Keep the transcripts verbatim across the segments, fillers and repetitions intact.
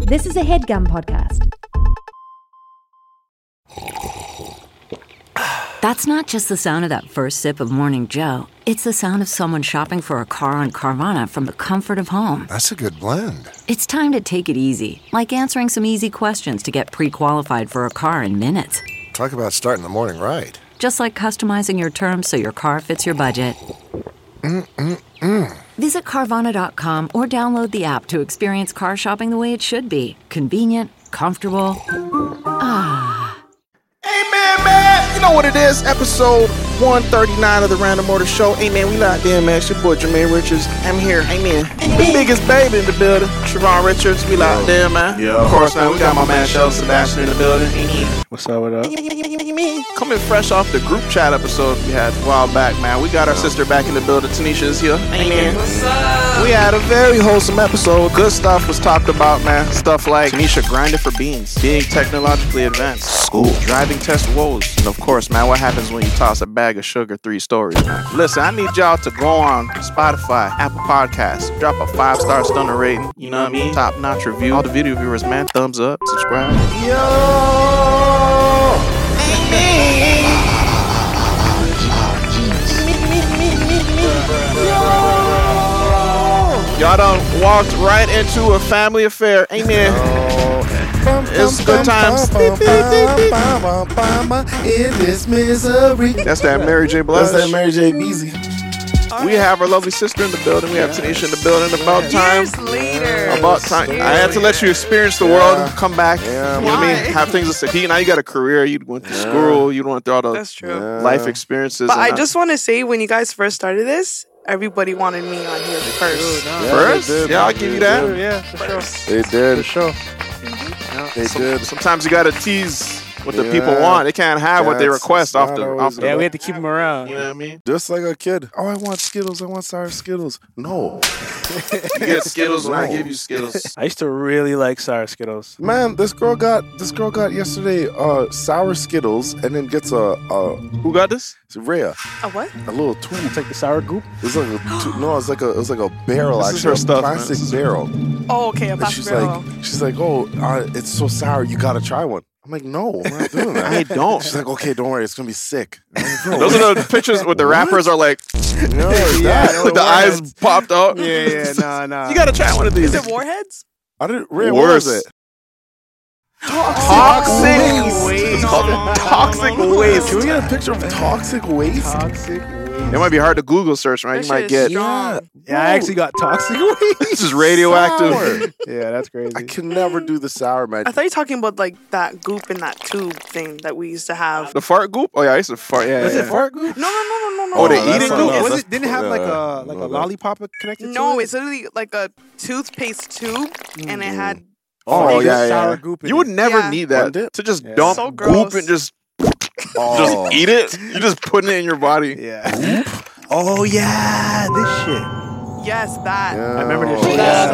This is a HeadGum podcast. That's not just the sound of that first sip of Morning Joe. It's the sound of someone shopping for a car on Carvana from the comfort of home. That's a good blend. It's time to take it easy, like answering some easy questions to get pre-qualified for a car in minutes. Talk about starting the morning right. Just like customizing your terms so your car fits your budget. Mm-mm-mm. Visit Carvana dot com or download the app to experience car shopping the way it should be. Convenient, comfortable. Ah. Hey, man, man. You know what it is? Episode one thirty-nine of the Random Order Show. Hey, man, we locked in, man. It's your boy, Jermaine Richards. I'm here. Hey, man. The biggest baby in the building. Trevon Richards. We locked in, man. Yo. Of course, man. We got my man, Shel Sebastian, in the building. What's up, what up? Coming fresh off the group chat episode we had a while back, man. We got our sister back in the building. Tanisha is here. Hey, man. What's up? We had a very wholesome episode. Good stuff was talked about, man. Stuff like Tanisha grinding for beans, being technologically advanced, school, driving test woes, and of course, man, what happens when you toss a bag of sugar three stories, man. Listen, I need y'all to go on Spotify, Apple Podcasts, drop a five-star stunner rating, you know what I mean? Top-notch review. All the video viewers, man, thumbs up, subscribe. Yo! Y'all done walked right into a family affair. Amen. It's good times. In this misery. That's that Mary J. Blige. That's that Mary J. Beezy. We have our lovely sister in the building. We have Tanisha in the building. About time. Years later. About time. I had to let you experience the world, come back. You know what I mean? Have things to say. Now you got a career. You went to school. You went through all the That's true. life experiences. But and I just want to say, when you guys first started this, everybody wanted me on here first. Yeah, First? they did. Yeah, I'll give you that. They did. Yeah, for sure. They did. For sure. They Some- did. Sometimes you got to tease what the Yeah. people want. They can't have what they That's request off not the, always off the Yeah, we had to keep him around. You know what I mean? Just like a kid. Oh, I want Skittles. I want sour Skittles. No. You get Skittles when I give you Skittles. I used to really like sour Skittles. Man, this girl got this girl got yesterday uh sour Skittles and then gets a a Who got this? it's Rhea, A what? a little tube. It's like the sour goop. It's like a tu- no, it's like a it was like a barrel This is actually, her a stuff, man. plastic This is- barrel. Oh, okay, a And plastic she's barrel. like she's like, oh, uh, it's so sour. You gotta try one. I'm like, no, I'm not doing that. I don't. She's like, okay, don't worry, it's gonna be sick. I'm like, "Bro, Those are the pictures with the rappers are like, no, it's Yeah, not." with the eyes Warheads. popped out. Yeah, yeah, nah, nah. You gotta try one of these. Is it Warheads? I didn't. Rhea, what was Worse. it? Toxic Oh, waste. It's no, called no, no, toxic no, no. waste. Can we get a picture of toxic waste? Toxic It might be hard to Google search, right? That You might shit get is strong. Yeah, I actually got toxic waste. this is radioactive. Sour. Yeah, that's crazy. I can never do the sour man. I thought you were talking about like that goop in that tube thing that we used to have. The fart goop? Oh yeah, I used to fart. Yeah, Was yeah. it fart goop? No, no, no, no, no, no. Oh, the Oh, that's eating not- goop? no, Was that's- it? Didn't it have like yeah, a like no, a that- lollipop connected to No, it? it's literally like a toothpaste tube, and it had. Oh Like yeah, sour yeah. goop in You would it. never Yeah. need One that dip? to just Yeah. dump So goop gross. and just Oh. just eat it. You're just putting it in your body. Yeah. Oh yeah, this shit. Yes, that. Yeah. I remember this Oh, shit. Yeah.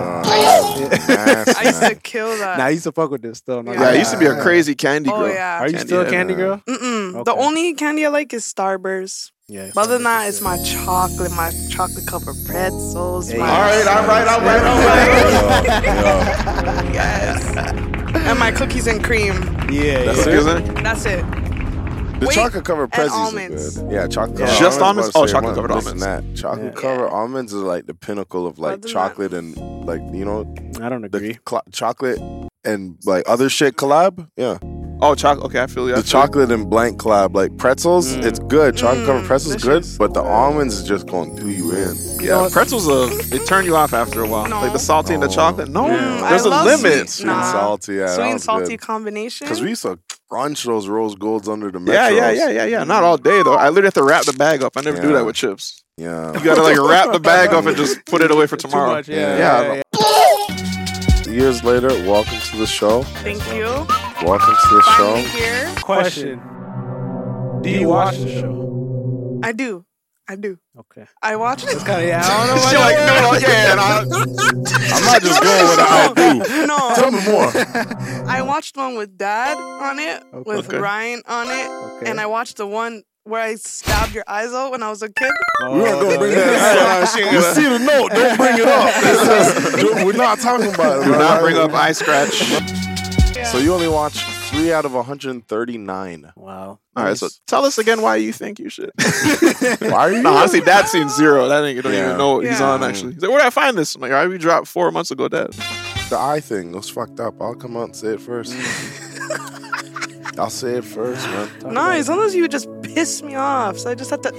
yeah. I used to kill that. Nah, I used to fuck with this still. Yeah, I used to be a crazy candy girl. Oh yeah. Are you Candy, still a yeah. candy girl? Mm-mm. Okay. The only candy I like is Starburst. Yeah. But other than that, it's my chocolate, my chocolate covered pretzels. Hey, my All right, all right, all right, all right. Yes. And my cookies and cream. Yeah, That's yeah. it, isn't it? That's it. The Wait, chocolate covered and prezzies almonds. are good. Yeah, chocolate Yeah. covered Just almonds. almonds? I was Oh, about to say, chocolate covered listen, That chocolate Yeah. covered almonds is like the pinnacle of like Other than chocolate and like you know I don't the agree. cl- chocolate and like other shit collab. Yeah, Oh, chocolate. Okay, I feel you. I the feel you. chocolate and blank collab like pretzels. Mm. It's good. Chocolate covered Mm, pretzels good, delicious. but the almonds is just gonna do you in. Yeah, pretzels. Uh, they turn you off after a while. No. Like the salty and the No. chocolate. No, Mm, there's I a love limit. sweet- Nah. And salty, yeah. Sweet and salty combination. Because we used to crunch those rose golds under the metros. Yeah, yeah, yeah, yeah, yeah. Not all day though. I literally have to wrap the bag up. I never do Yeah. that with chips. Yeah. You gotta like wrap the bag up and just put it away for Too tomorrow. much, yeah. Yeah. yeah, yeah. Years later, welcome to the show. Thank you. Welcome to the show. Finally here. Question: Do you watch the show? I do. I do. Okay. I watch it. Kind of. Yeah, I don't know. She like, no, yeah, nah. I'm not just going with I do. No. Tell me more. I watched one with Dad on it, with Okay. Ryan on it, Okay. and I watched the one where I stabbed your eyes out when I was a kid? We weren't gonna bring that up. You see the note? Don't bring it up. It's just- we're not talking about it. Do bro. not bring up eye scratch. Yeah. So you only watched three out of one hundred thirty-nine. Wow. All right, so tell us again why you think you should. Why are you? No, honestly, Dad's seen zero. That nigga don't Yeah. even know what he's Yeah. on, actually. He's like, where did I find this? I'm like, all right, we dropped four months ago, Dad. The eye thing was fucked up. I'll come out and say it first. I'll say it first, man. No, sometimes you just piss me off, so I just have to.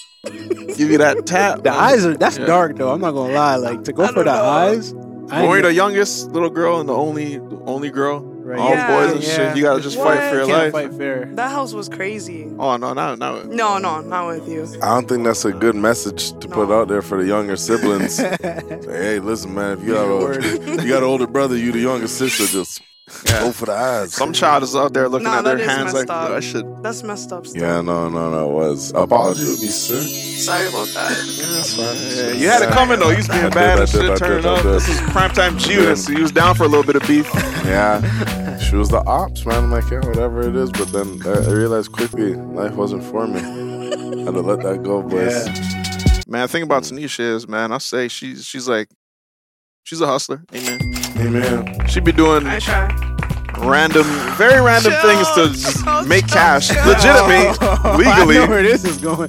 Give you that tap. The eyes are that's Yeah. dark though. I'm not gonna lie. Like to go I for don't the know. eyes. I When you're ain't- the youngest little girl and the only the only girl, Right. all Yeah. boys and Yeah. shit, you gotta just What? fight for your can't life. fight fair. That house was crazy. Oh no, no, no. No, no, not with you. I don't think that's a good message to put No. out there for the younger siblings. Say, hey, listen, man, if you got a you got an older brother, you the younger sister, just go for the eyes. Some child is out there looking Nah, at their that is hands like, messed up. "Yo, I should. That's messed up stuff. Yeah, no, no, no, it was. Apology would be sick. Sorry about that. Yeah, you had it coming though. You was I being did, bad I and did, I shit, did, turning I up. did. This is primetime Judas. He was down for a little bit of beef. Yeah, she was the ops, man. I'm like, yeah, whatever it is. But then I I realized quickly life wasn't for me. I had to let that go, boys. Man, the thing about Tanisha is, man, I'll say she's she's like, she's a hustler. Amen. Amen. She be doing I try. random, very random Chill, things to just chill, make chill, cash, chill. legitimately, I legally. know where this is going.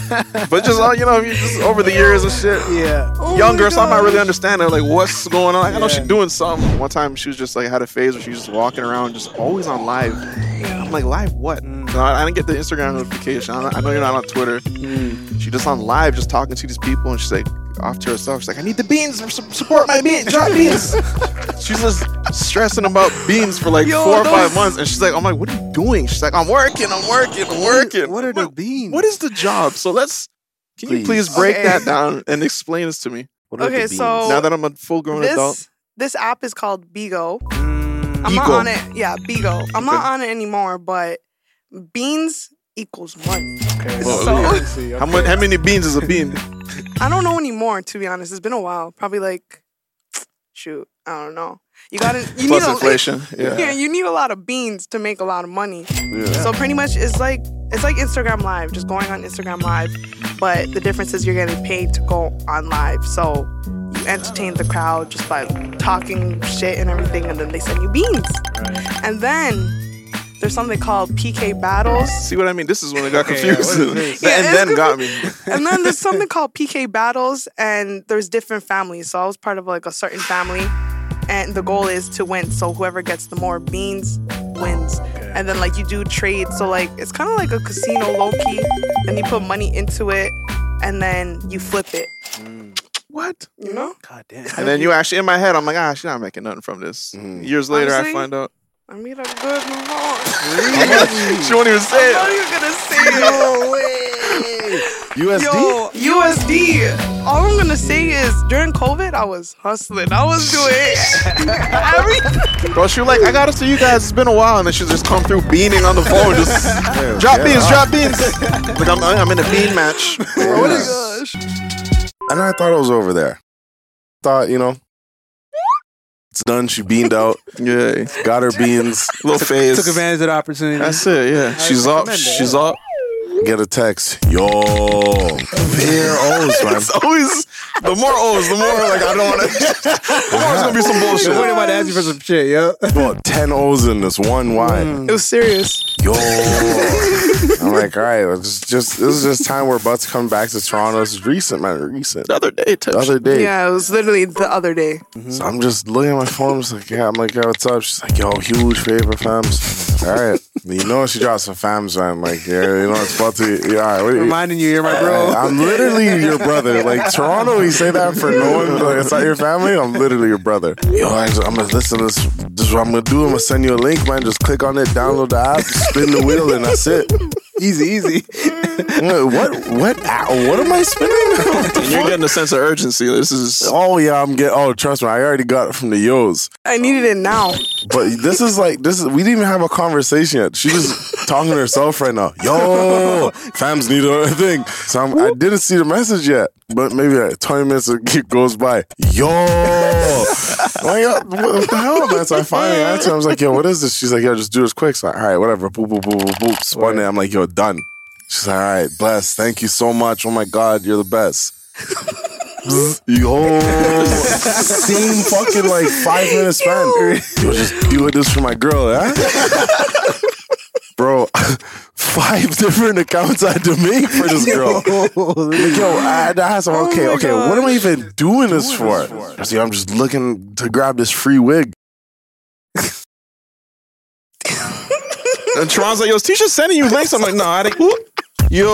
But just uh, you know, you just over the years and shit. yeah. Oh Younger, my so I'm not really gosh. understanding like what's going on. Like, I know Yeah. she's doing something. One time she was just like had a phase where she was just walking around, just always on live. I'm like, live what? Mm. No, I, I didn't get the Instagram notification. I, I know you're not on Twitter. Mm. She just on live, just talking to these people, and she's like off to herself. She's like, I need the beans. Su- Support my beans. Drop beans. She's just stressing about beans for like Yo, four or those- five months, and she's like, I'm like, what are you doing? She's like, I'm working. I'm working. I'm working. What are I'm the like, beans? What is the job? So let's. Can you Please. please break Okay. that down and explain this to me? What are Okay, the so- beans? Now that I'm a full-grown adult. This this app is called Bigo. Mm. I'm not Bigo. on it. Yeah, Bigo. I'm not on it anymore, but beans equals money. Okay. Well, So- yeah. Let's see, How okay. much? How many beans is a bean? I don't know anymore, to be honest. It's been a while. Probably like, shoot, I don't know. You gotta, you Plus need a, inflation. Yeah. Yeah. you need a lot of beans to make a lot of money. Yeah. So pretty much, it's like it's like Instagram Live, just going on Instagram Live. But the difference is you're getting paid to go on live. So you entertain the crowd just by talking shit and everything, and then they send you beans. And then there's something called P K Battles. See what I mean? This is when it got Okay, yeah, confused. what is this? The Yeah, and it's then got me. And then there's something called P K Battles, and there's different families. So I was part of like a certain family, and the goal is to win. So whoever gets the more beans wins. And then like you do trade. So like it's kind of like a casino low key, and you put money into it, and then you flip it. What? You know? God damn. And then you actually, in my head, I'm like, ah, she's not making nothing from this. Mm. Years later, Honestly, I find out. I made a good amount. She won't even say I'm not it. even gonna say it. U S D? Yo, U S D. All I'm gonna say is during COVID, I was hustling. I was doing everything. Bro, she was like, I got it to you guys. It's been a while. And then she just come through beaning on the phone. Just Yeah, drop yeah. beans, drop beans. Like, I'm, I'm in a bean match. Yeah. Oh my gosh. And I thought it was over there. Thought, you know, it's done. She beamed out, Yeah. got her beans. Little phase. Took advantage of the opportunity. That's it, yeah. She's up. recommend it, She's yeah. up. Get a text. Yo, bare O's, man. It's always, the more O's, the more like, I don't want to. The more it's going to be some Yo, bullshit. what about to ask you for some shit, yo? About ten O's in this one Y. It was serious. Yo. I'm like, all right, it's just, this is just time we're about to come back to Toronto. This is recent, man. Recent. The other day, touch. The other day. Yeah, it was literally the other day. So I'm just looking at my phone. I'm just like, yeah. I'm like, yo, what's up? She's like, yo, huge favor, fams. All right. You know she dropped some fams, man. I'm like, yeah, you know it's about to. Yeah, all right. What do you- Reminding you, you're my bro. I'm literally your brother. Like Toronto, you say that for no one. Like, it's not your family. I'm literally your brother. Yo, I just, I'm gonna listen to this. This is what I'm gonna do. I'm gonna send you a link, man. Just click on it, download the app, spin the wheel, and that's it. Easy, easy. What? What? Ow, what am I spinning? What the And you're fuck? getting a sense of urgency. This is. Oh yeah, I'm getting. Oh, trust me, I already got it from the Yos. I needed it now. But this is like this is. We didn't even have a conversation yet. She's just talking to herself right now. Yo, fams need a thing. So I'm, I didn't see the message yet. But maybe like twenty minutes goes by. Yo, like, yo, what the hell, man? So I finally answered. I was like, yo, what is this? She's like, yo, just do this quick. So all right, whatever. Boop, boop, boop, boop, boop. Spun it. I'm like, yo, done. She's like, all right, bless. Thank you so much. Oh my God, you're the best. Yo, same fucking like five minutes span. Yo, just doing this for my girl, yeah? Bro, five different accounts I had to make for this girl. Like, yo, I, I had some, okay, Oh my okay, what am I gosh. even doing this for? I see, I'm just looking to grab this free wig. And Tron's like, yo, is Tisha sending you links? I'm like, no, I didn't. Yo,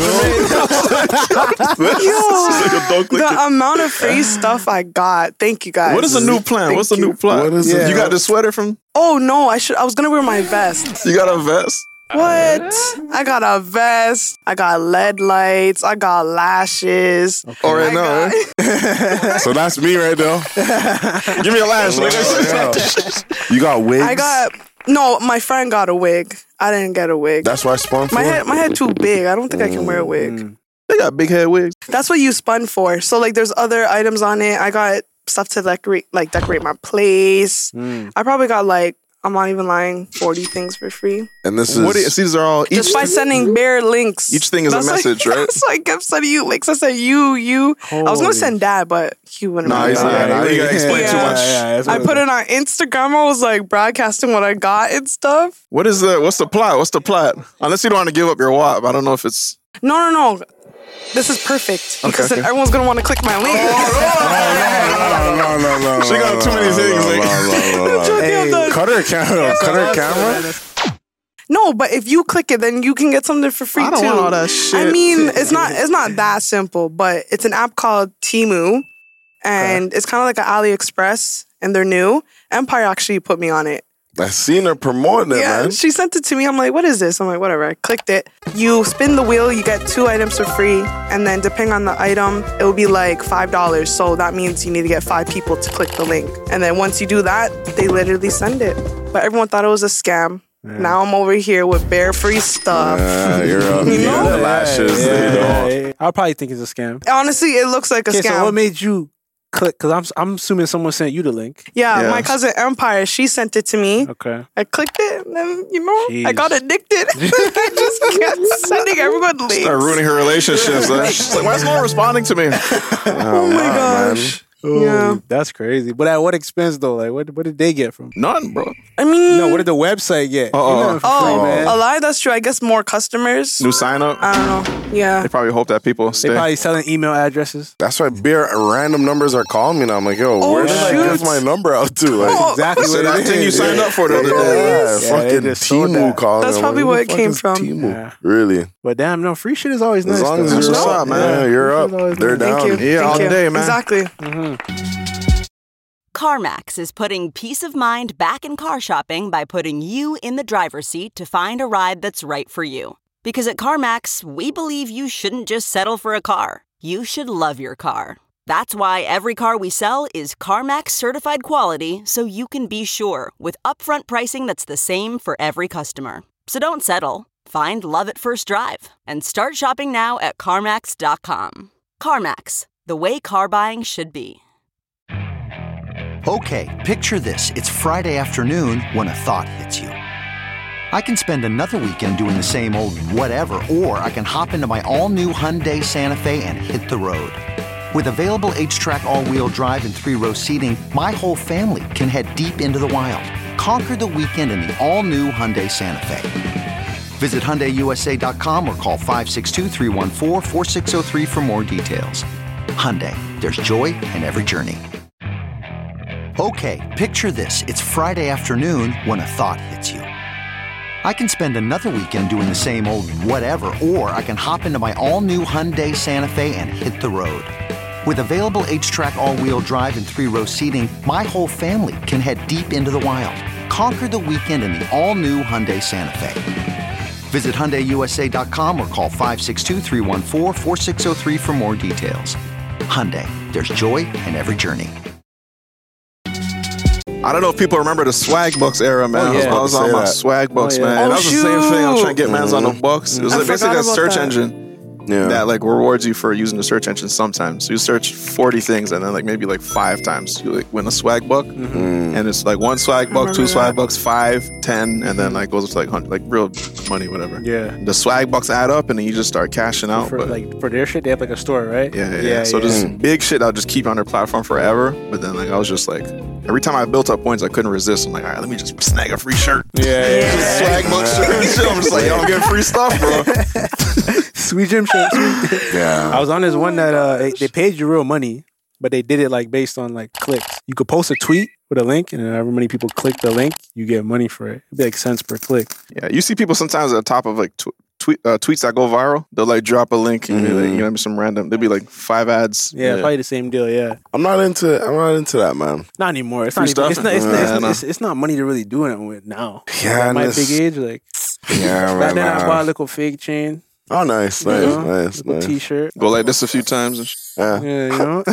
Yo, the amount of free stuff I got. Thank you guys. what is the new plan? Thank What's the you. new plan? What is you it? got the sweater from? Oh no, I should. I was gonna wear my vest. You got a vest? What? I got a vest. I got L E D lights. I got lashes. All right, I now, got- So that's me right now. give me a lash. You got wigs? I got no. My friend got a wig. I didn't get a wig. That's what I spun for? my head. My head too big. I don't think I can wear a wig. They got big head wigs. That's what you spun for. So like, there's other items on it. I got stuff to decorate, like decorate my place. I probably got like, I'm not even lying, forty things for free. And this is... What? Is, these are all each. Just by sending bare links. Each thing is a That's message, why, right? That's why I kept sending you links. I said you, you. I was gonna Holy- send dad, but he wouldn't. Nah, mind he's that. not. Nah, you gotta explain too Yeah. much. that's I what- put it on Instagram. I was like broadcasting what I got and stuff. What is the? What's the plot? What's the plot? Unless you don't want to give up your W A P, I don't know if it's. No, no, no. This is perfect because okay. everyone's gonna want to click my link. No, no, no, no. She got too many things, like- Joking, I'm done. Cut her camera. Cut her camera. No, but if you click it, then you can get something for free I don't too. want all that shit. I mean, it's not it's not that simple, but it's an app called Temu, and it's kind of like an AliExpress, and they're new. Empire actually put me on it. I seen her promoting it, Yeah, man. she sent it to me. I'm like, what is this? I'm like, whatever. I clicked it. You spin the wheel, you get two items for free, and then depending on the item, it will be like five dollars. So that means you need to get five people to click the link, and then once you do that, they literally send it. But everyone thought it was a scam. Now I'm over here with bare free stuff. Yeah, you're up. You You know? got the lashes. Yeah, you know. yeah, yeah. I'll probably think it's a scam. Honestly, it looks like a Okay, scam. so what made you click? Because I'm I'm assuming someone sent you the link. yeah, Yeah. my cousin Empire, she sent it to me. Okay. I clicked it, and then you know, I Jeez. got addicted. I just kept sending everyone links. Start ruining her relationships. Huh? She's like, why is no one responding to me? Oh my gosh. Yeah. That's crazy. But at what expense though? Like, what what did they get from? None, bro. I mean, No, what did the website get? Uh-oh. You're not for oh, free, man. a lie. That's true. I guess more customers. New sign up. I don't know. Yeah. They probably hope that people They stay. probably selling email addresses. That's why bare random numbers are calling me now. I'm like, yo, Oh, where did I shoot. give my number out to? Like, Oh, Exactly So what that it thing you is. signed up for the other yeah, day. Yeah, they fucking just sold Temu that. calling. That's I'm probably like, where who it the fuck came is from. Temu? Yeah. Really? But damn, no, free shit is always nice. As long though. as you're That's what's up, up, man. man. Yeah, you're up. Free shit is always They're nice. down. Thank you. Yeah, Thank all you. day, man. Exactly. CarMax is putting peace of mind back in car shopping by putting you in the driver's seat to find a ride that's right for you. Because at CarMax, we believe you shouldn't just settle for a car. You should love your car. That's why every car we sell is CarMax certified quality, so you can be sure with upfront pricing that's the same for every customer. So don't settle. Find love at first drive and start shopping now at CarMax dot com. CarMax, the way car buying should be. Okay, picture this. It's Friday afternoon when a thought hits you. I can spend another weekend doing the same old whatever, or I can hop into my all-new Hyundai Santa Fe and hit the road. With available H-Track all-wheel drive and three-row seating, my whole family can head deep into the wild. Conquer the weekend in the all-new Hyundai Santa Fe. Visit Hyundai U S A dot com or call five six two, three one four, four six zero three for more details. Hyundai, there's joy in every journey. Okay, picture this. It's Friday afternoon when a thought hits you. I can spend another weekend doing the same old whatever, or I can hop into my all-new Hyundai Santa Fe and hit the road. With available H-Track all-wheel drive and three-row seating, my whole family can head deep into the wild. Conquer the weekend in the all-new Hyundai Santa Fe. Visit Hyundai U S A dot com or call five six two, three one four, four six zero three for more details. Hyundai, there's joy in every journey. I don't know if people remember the swag bucks era, man. Oh, yeah. I was I was about on to my say that. swag bucks, Oh, yeah. man. Oh, that was the same thing. I was shoot. trying to get mans on the bucks. It was I like basically forgot a about search that. engine. Yeah. that like rewards you for using the search engine sometimes. So you search forty things and then like maybe like five times you like win a swag buck. Mm. And it's like one swag buck, two remember swag that. bucks, five, ten, and then like goes up to like hundred, like real money, whatever. Yeah. The swag bucks add up and then you just start cashing out. For but like for their shit, they have like a store, right? yeah, yeah, yeah. So this big shit I'll just keep on their platform forever. But then like I was just like every time I built up points I couldn't resist. I'm like, all right, let me just snag a free shirt. Yeah, yeah, Yeah. Swag buck shirt and shit. I'm just like, yo, I'm getting free stuff, bro. Sweet gym shit. Sweet. Yeah. I was on this one that uh, they, they paid you real money, but they did it like based on like clicks. You could post a tweet with a link, and however many people click the link, you get money for it. It'd be like cents per click. Yeah, you see people sometimes at the top of like tw- tweet uh, tweets that go viral. They'll like drop a link and be like, you know, some random. There'll be like five ads. Yeah, probably the same deal. Yeah, I'm not into. I'm not into that, man. not anymore. It's Free not. Even, it's stuff? not. It's, not Yeah, it's, no. it's, it's not money to really do it with now. Yeah, At my and big this- age, like Yeah, back man. then, I man. bought a little fake chain, Oh, nice, you nice, know, nice, little nice. T-shirt. Go like this a few times. And sh- Yeah. Yeah, you know,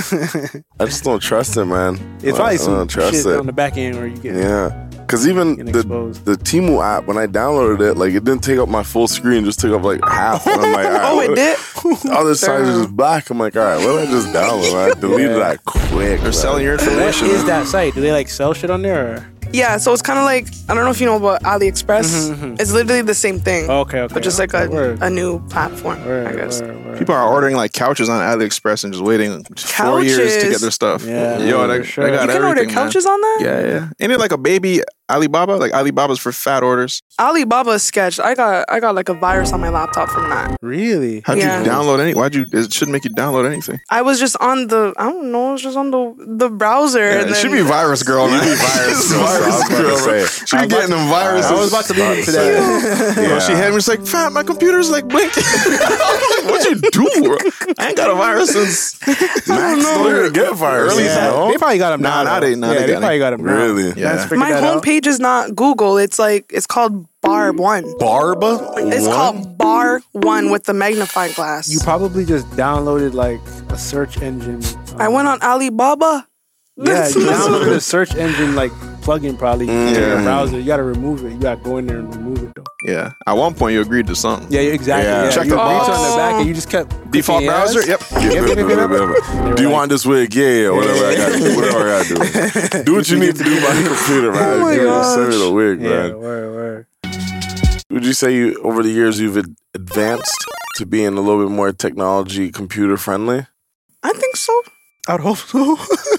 I just don't trust it, man. it's I, probably I some don't trust shit it. on the back end where you get. Yeah. Because even Getting the, exposed. the Temu app, when I downloaded it, like it didn't take up my full screen, just took up like half. And I'm like, all right, Oh, it what- did? The other side is just black. I'm like, all right, what did I just download? I deleted Yeah. that quick. They're selling your What information. is that site? Do they like sell shit on there? Or? Yeah, so it's kind of like, I don't know if you know about AliExpress. Mhm, mhm. It's literally the same thing. Okay, okay. But just like a, Word. a new platform, Word, I guess. word, word. People are ordering like couches on AliExpress and just waiting four years to Couches? get their stuff. Yeah, Yo, they, for sure. they got You can everything, order man. couches on that? Yeah, yeah. Ain't it like a baby Alibaba? Like Alibaba's for fat orders. Alibaba sketch. I got I got like a virus on my laptop from that. Really? How'd Yeah. you download any? Why'd you? It shouldn't make you download anything. I was just on the I don't know, I was just on the the browser. Yeah, and it should then- be virus girl, man. You be virus girl, so I was virus about to girl. say. She be getting them viruses. I was about to lead into that. Bro, she had me just like, fat, my computer's like blinking. What'd you do? Bro? I ain't got a virus since. Max don't even get viruses. Early Yeah, no? they probably got them Nah, now. nah, though. they- nah, yeah, they they got probably it. got them now. Really? Yeah. Let's figure My that out. homepage is not Google. It's like it's called Bar One. Barba? It's What? called Bar One with the magnifying glass. You probably just downloaded like a search engine. I um, went on Alibaba. Yeah, you downloaded a search engine like plugin probably to your Mm. browser. You gotta remove it. You gotta go in there and remove it though. Yeah. At one point, you agreed to something. Yeah, exactly. Yeah. Yeah, Check you the agreed box. to on the back and you just kept Default clicking browser? yes. Yep. Yeah, Yep, yep, blah, yep, blah, yep. blah, blah. Do you like- want this wig? Yeah, yeah, whatever I got to do. Whatever I got to do. Do what you need to do by the computer, man. Oh my Give me the- Send me gosh. the wig, Yeah, man. word, word. Would you say you over the years you've ad- advanced to being a little bit more technology computer friendly? I think so. I'd hope so.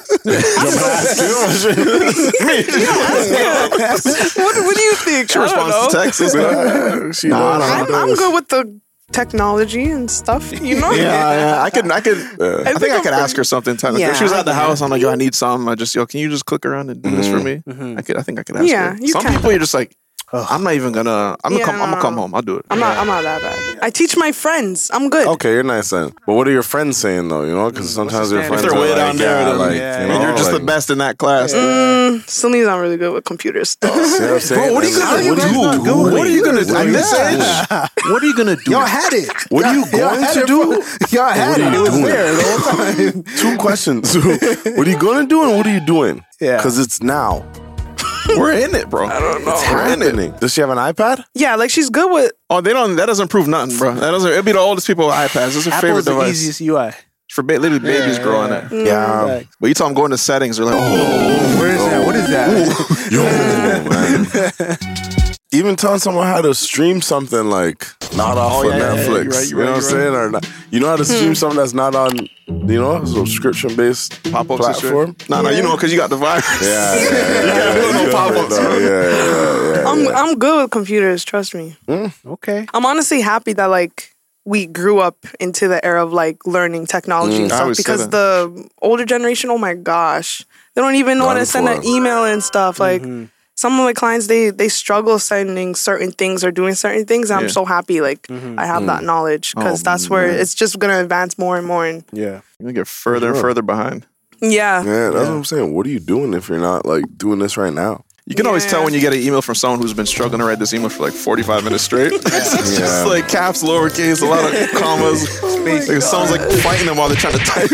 What, what do you think? She I don't responds to know. texts and stuff. She Nah, knows. I I'm, She I'm does. good with the technology and stuff. You know. Yeah, yeah. I could, I could, Yeah. I think I could ask her something. Time. Like, Yeah, if she was I at the get house, I'm like, yo, I need something. I just, yo, can you just click around and do this for me? Mhm. I could, I think I could ask Yeah, her. you Some can. people, you're just like, I'm not even gonna, I'm gonna Yeah, come, I'm gonna no. come home. I'll do it. I'm not. I'm not that bad. I teach my friends. I'm good. Okay, you're nice then. But what are your friends saying though? You know, because sometimes your If friends If they're are way like, down there, yeah, then, like, yeah, you and know, and you're just like, the best in that class. Mm, Sydney's not really good with computers. you know what I'm saying? Bro, what are you gonna What do? do? What are you gonna do? What At are you this doing? age, what are you gonna do? Y'all had it. What are you Y'all going had to it, do? bro. Y'all had What are it. you It was doing? there the whole time. Two questions. What are you going to do and what are you doing? Yeah. Because it's now. We're in it, bro. I don't know. It's We're in it. happening. Does she have an iPad? Yeah, like she's good with. Oh, they don't. That doesn't prove nothing, bro. That doesn't. It'd be the oldest people with iPads. It's a favorite Apple's the device easiest U I. for ba- literally babies Yeah, growing yeah. it. Yeah. Like, But you tell them go into settings, they're like, oh, where is that? What is that? Yo, man. Even telling someone how to stream something like not off Oh, of yeah, yeah, yeah, Netflix. you're right, you're you know right, what I'm you're saying? Or not, you know how to stream something that's not on, you know, subscription based pop ups platform? No, no, you know, because you got the virus. Yeah, yeah, yeah. You can't do no yeah, pop-ups, yeah, bro. yeah, yeah, yeah. I'm. I'm good with computers. Trust me. Okay. I'm honestly happy that like we grew up into the era of like learning technology and I stuff always say because that. the older generation, oh my gosh, they don't even know how to Done send for. an email and stuff. Like some of my clients, they they struggle sending certain things or doing certain things. And Yeah. I'm so happy like I have that knowledge because Oh, that's where it's just gonna advance more and more. And Yeah. You're gonna get further and further behind. yeah, Yeah, that's what I'm saying. What are you doing if you're not like doing this right now? You can always Yeah. tell when you get an email from someone who's been struggling to write this email for like forty-five minutes straight. It's Yeah. just like caps, lowercase, a lot of commas. Like someone's like fighting them while they're trying to type.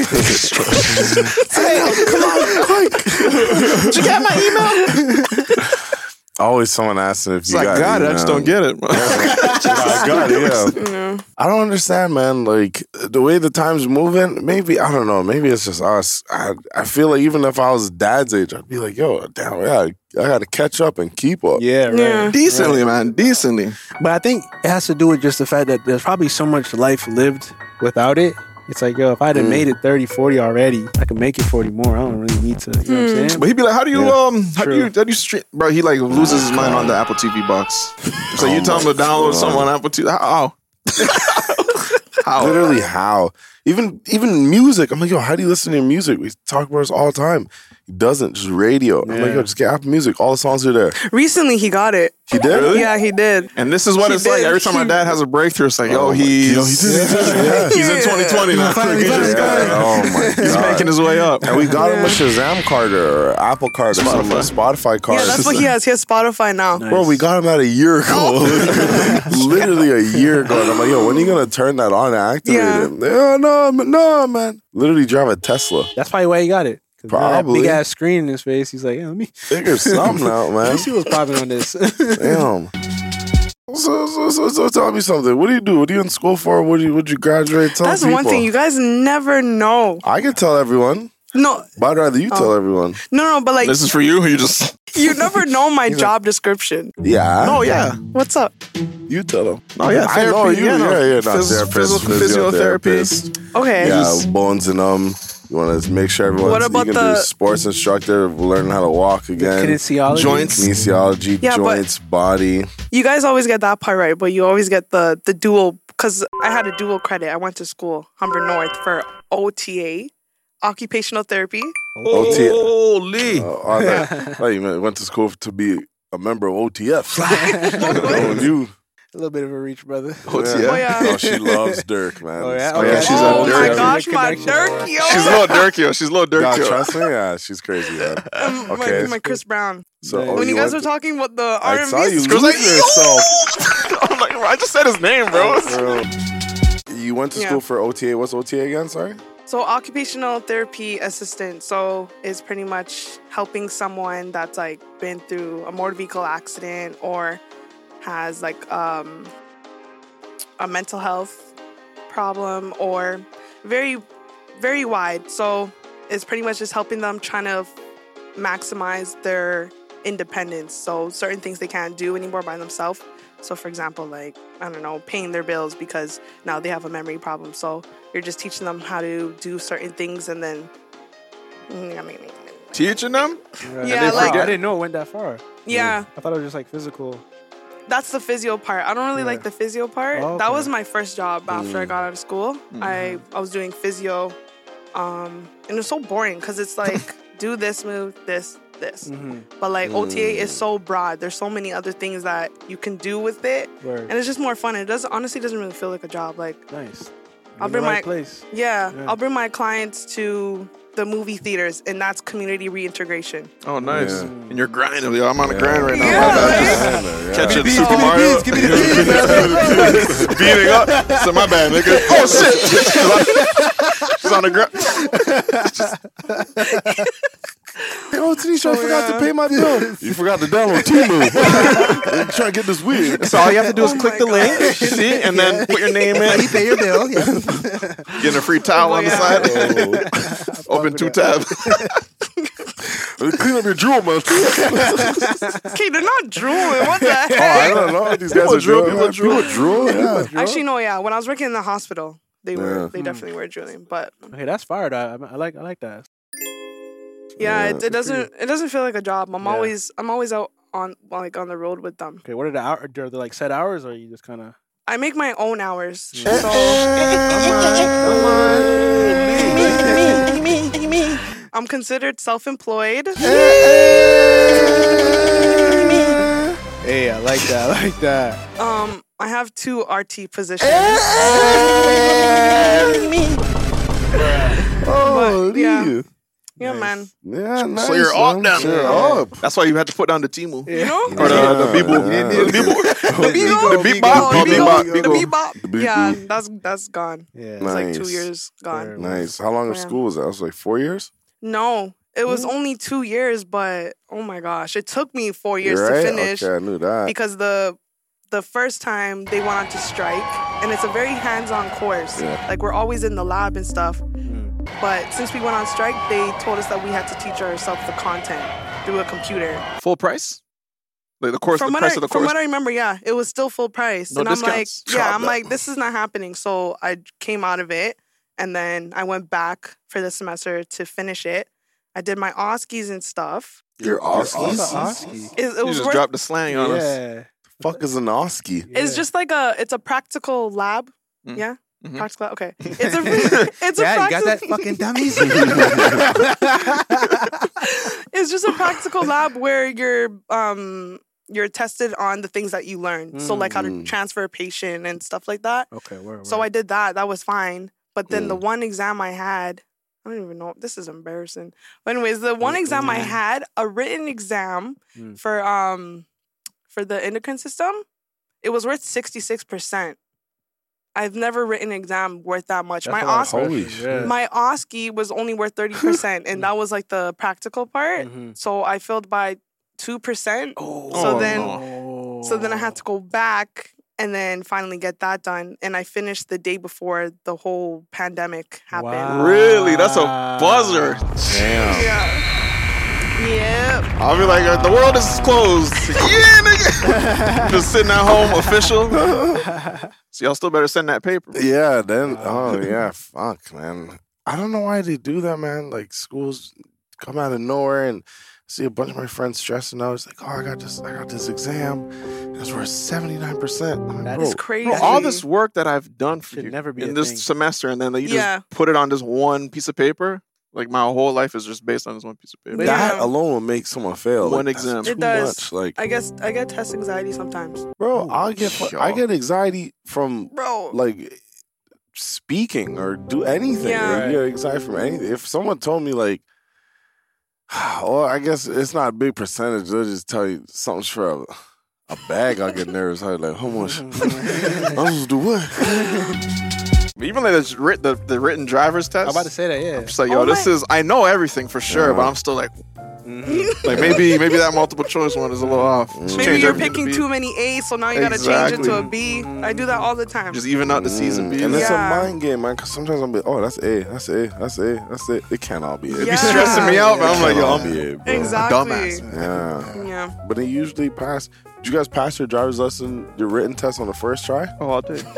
Did you get my email? Always someone asking if It's you like, got God, I email. just don't get it. I got it, yeah. I don't understand, man. Like, the way the time's moving, maybe, I don't know, maybe it's just us. I, I feel like even if I was dad's age, I'd be like, yo, damn, I gotta, I gotta catch up and keep up. Yeah, right. Yeah. Decently, man. Decently. But I think it has to do with just the fact that there's probably so much life lived without it. It's like, yo, if I'd have Mm. made it thirty, forty already, I could make it forty more. I don't really need to, you know what I'm saying? But he'd be like, how do you, Yeah, um, how do true. you, how do you stream? Bro, he like loses his mind on the Apple T V box. So you Oh tell him my to download God. something on Apple T V. How? How? Literally, how? Even even music. I'm like, yo, how do you listen to your music? We talk about this all the time. He doesn't, just radio. I'm like, Yeah. yo, just get Apple Music. All the songs are there. Recently, he got it. He did? Yeah, he did. And this is what He it's like did. every time my dad has a breakthrough. It's like, yo, Oh my- he's yo, he did it. Yeah. he's in twenty twenty now. finally He's got just it. got it. Oh my god. He's making his way up. And we got him a Shazam card or Apple card or something, a Spotify card. Yeah, that's what he has. He has Spotify now. Bro, we got him that a year ago. Literally a year ago. And I'm like, yo, when are you going to turn that on and activate Yeah. it? Yeah, no, man, no, man. Literally drive a Tesla. That's probably why he got it. 'Cause now that Probably. big ass screen in his face. He's like, yeah, let me, Figure something out, let man. me see what's popping on this. Damn. So, so, so, so tell me something. What do you do? What are you in school for? What do you, would you graduate? Tell That's people. one thing. You guys never know. I can tell everyone, No, but I'd rather you tell everyone. no, no. But like, This is for you. You just you never know my job description. Yeah. oh yeah, What's up? You tell them. oh yeah. I know Therapy, you. yeah, no. Yeah, yeah. Not Phys- therapist, physio- physiotherapist. Okay. Yeah, bones in them. You want to make sure everyone's. What about you can the- do sports instructor, learning how to walk again. Kinesiology. Joints. Kinesiology, Yeah, but- joints, body. You guys always get that part right, but you always get the the dual. Because I had a dual credit. I went to school, Humber North, for O T A, occupational therapy. O T- Holy. Uh, I thought- I thought you meant- went to school to be a member of O T F. Oh, you. A little bit of a reach, brother. O T F. Oh, yeah. Oh, she loves Dirk, man. Oh, yeah? Oh, yeah, she's a oh Dirk. my Yeah. gosh, my Connection. Dirk, yo. She's a little Dirkio. She's a little No, Dirkio. trust me, yeah, she's crazy, man. Um, Okay. my, my Chris Brown. So, When oh, when you guys went were talking about the R I and saw you B, Girl's like, losing yourself. I'm like, I just said his name, bro. Bro. You went to Yeah. school for O T A. What's O T A again? Sorry. so occupational therapy assistant. So it's pretty much helping someone that's like been through a motor vehicle accident or has like um, a mental health problem or very, very wide. So it's pretty much just helping them trying to maximize their independence. So certain things they can't do anymore by themselves. So for example, like, I don't know, paying their bills because now they have a memory problem. So you're just teaching them how to do certain things and then... Teaching them? Yeah, Wow, like- I didn't know it went that far. Yeah, I thought it was just like physical. that's the physio part. I don't really Yeah. like the physio part. Oh, That okay. was my first job after I got out of school. I, I was doing physio, um, and it was so boring because it's like, do this move, this, this. Mm-hmm. But like O T A is so broad. There's so many other things that you can do with it, Word. and it's just more fun. It does honestly doesn't really feel like a job. Like, Nice. I'll In the bring right my- place. yeah, Yeah. I'll bring my clients to the movie theaters, and that's community reintegration. Oh, nice. Yeah. And you're grinding. Yo, I'm on a grind right now. Yeah, My bad. right? Yeah, Catch you at Beans, Super give me the Mario. beans, give me the beans. Beating up. So my bad, nigga. Oh, shit. She's on the ground. Oh, Tanisha, I forgot to pay my bill. You forgot to download Timu. I'm trying to get this weed. So all you have to do is Oh click my the link, see, and then put your name in. pay your bill. Yeah. Getting a free towel Oh, on the yeah. side. Open two tabs. Clean up your drool, man. Okay, they're not drooling. What the heck? Oh, I don't know. These guys People are drool, drooling. people People drool. Yeah. Actually, no. Yeah, when I was working in the hospital, they were Yeah. they definitely were drooling. But Okay, that's fire. I, I like I like that. yeah, Yeah. it, it doesn't it doesn't feel like a job. I'm Yeah. always I'm always out on like on the road with them. Okay, what are the hours? Are they like set hours, or you just kind of? I make my own hours. So I'm considered self-employed. Hey, I like that. I like that. Um, I have two R T positions. Oh, yeah. yeah. Yeah, man. Yeah, nice. So you're up man. now. You're Yeah. up. That's why you had to put down the Timu. You know? Or the, the Beeble. Yeah. The Beeble. The Beagle. The Beatbop. Oh, Oh, the Beatbop. Beagle. The Beagle. Bebop. The Beagle. Yeah, that's that's gone. Yeah. It's like two Nice. years gone. Fair. Nice. How long of Yeah. school was that? It was like four years? No, it was only two years, but oh my gosh, it took me four years You're right? to finish Okay, I knew that. because the the first time they went on to strike, and it's a very hands-on course. Yeah. Like, we're always in the lab and stuff. But since we went on strike, they told us that we had to teach ourselves the content through a computer. Full price? Like the course, From the what price I, of the from course? what I remember, yeah, it was still full price. No and I'm discounts? like, yeah, Drop I'm that. like, this is not happening. So I came out of it, and then I went back for the semester to finish it. I did my OSCEs and stuff. Your Oskies? Oski. It, it You was just worth, dropped the slang on us. Yeah. Fuck is an Oski? It's just like a, it's a practical lab. Mm. Yeah. Mhm. Practical. Okay. It's a, it's a Yeah, you got that practical- fucking dummies. It's just a practical lab where you're um you're tested on the things that you learn. So like how to Mm. transfer a patient and stuff like that. Okay, word, So word. I did that. That was fine. But then the Mm. one exam I had, I don't even know. This is embarrassing. But anyways, the one exam I had, a written exam Mm. for um for the endocrine system, it was worth sixty-six percent. I've never written an exam worth that much. That's my a lot of OSCE, Holy questions, shit. yeah. my OSCE was only worth thirty percent, and that was like the practical part. Mhm. So I failed by two percent. Oh, So Oh, then, no. so then I had to go back and then finally get that done. And I finished the day before the whole pandemic happened. Wow. Really? That's a buzzer. Damn. Yeah. Yep. I'll be like, uh, the world is closed. Yeah, nigga. Just sitting at home, official. So y'all still better send that paper. Yeah, then, oh, yeah, fuck, man. I don't know why they do that, man. Like, schools come out of nowhere and see a bunch of my friends stressing out. It's like, oh, I got this, I got this exam. And it's worth seventy-nine percent. I'm like, That bro, It's crazy. Bro, all this work that I've done for Should you never be in a this thing. semester, and then like, you Yeah. just put it on this one piece of paper. Like my whole life is just based on this one piece of paper. Yeah. that alone will make someone fail. One Like, that's exam. Too It does. much. Like, I guess I get test anxiety sometimes. bro, I'll get, fu- I Yo. get anxiety from, Bro. like, speaking or do anything. Yeah. Like, you're excited from anything. If someone told me, like, well, I guess it's not a big percentage. They'll just tell you something's for a, a bag. I'll get nervous. I'll be like, how much? I'm supposed to do what? Even like the, writ- the the written driver's test. I'm about to say that, yeah. I'm just like, yo, Oh this my- is. I know everything for sure, but I'm still like, like maybe maybe that multiple choice one is a little off. Just Maybe change you're everything to picking B. too many A's, so now you gotta change it to a Exactly. B. I do that all the time. Just even out the C's and B's. And it's Yeah. a mind game, man. Because sometimes I'm like, oh, that's A, that's A, that's A, that's A. It can't all be A. It Yeah. be stressing me out, man. I'm like, It yo, can't all I'm be A, bro. Exactly. dumbass. Yeah. Yeah. But they usually pass. Did you guys pass your driver's lesson, your written test on the first try? Oh, I did.